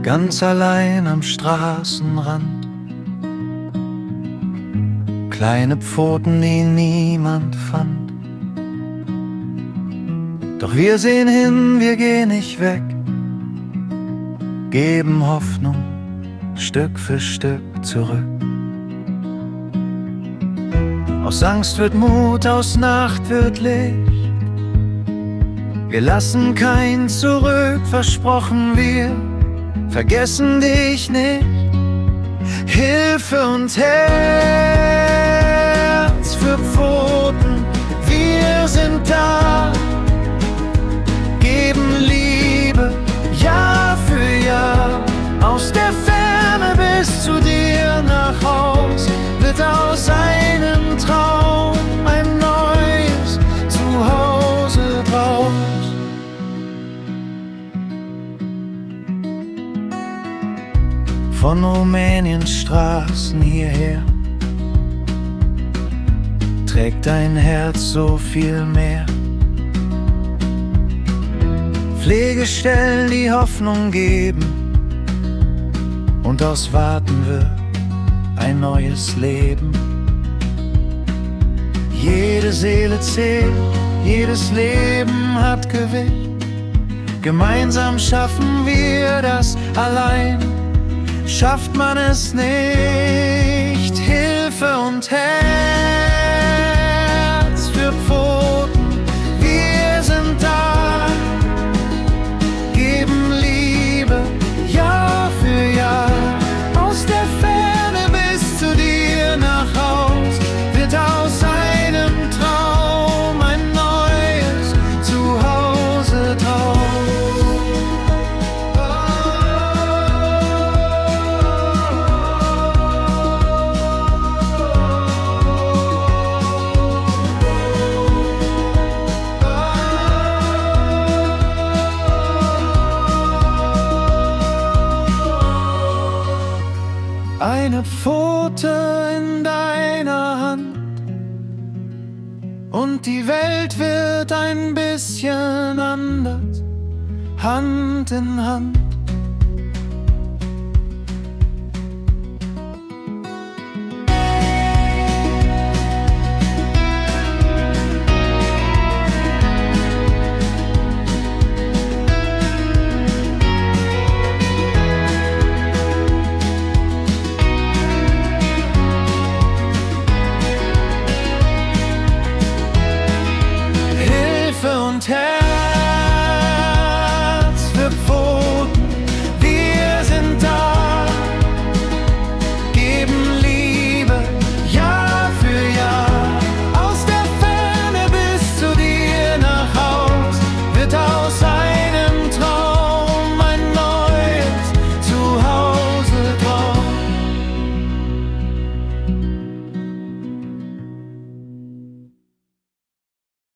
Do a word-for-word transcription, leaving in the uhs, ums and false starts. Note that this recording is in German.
ganz allein am Straßenrand. Kleine Pfoten, die niemand fand. Doch wir sehen hin, wir gehen nicht weg, geben Hoffnung Stück für Stück zurück. Aus Angst wird Mut, aus Nacht wird Licht. Wir lassen kein Zurück, versprochen, wir vergessen dich nicht. Hilfe und Herz für Pfoten, wir sind da. Geben Liebe Jahr für Jahr. Aus der Ferne bis zu dir nach Haus wird aus einem Traum ein neues Zuhause draus. Von Rumäniens Straßen hierher trägt dein Herz so viel mehr. Pflegestellen, die Hoffnung geben, und aus Warten wird ein neues Leben. Jede Seele zählt, jedes Leben hat Gewicht. Gemeinsam schaffen wir das, allein schafft man es nicht. Hilfe und Herz für Pfoten, wir sind da. Geben Liebe Jahr für Jahr. Aus der Ferne bis zu dir nach Haus wird aus einem Traum ein neues Zuhause draus. Eine Pfote in deiner Hand und die Welt wird ein bisschen anders, Hand in Hand.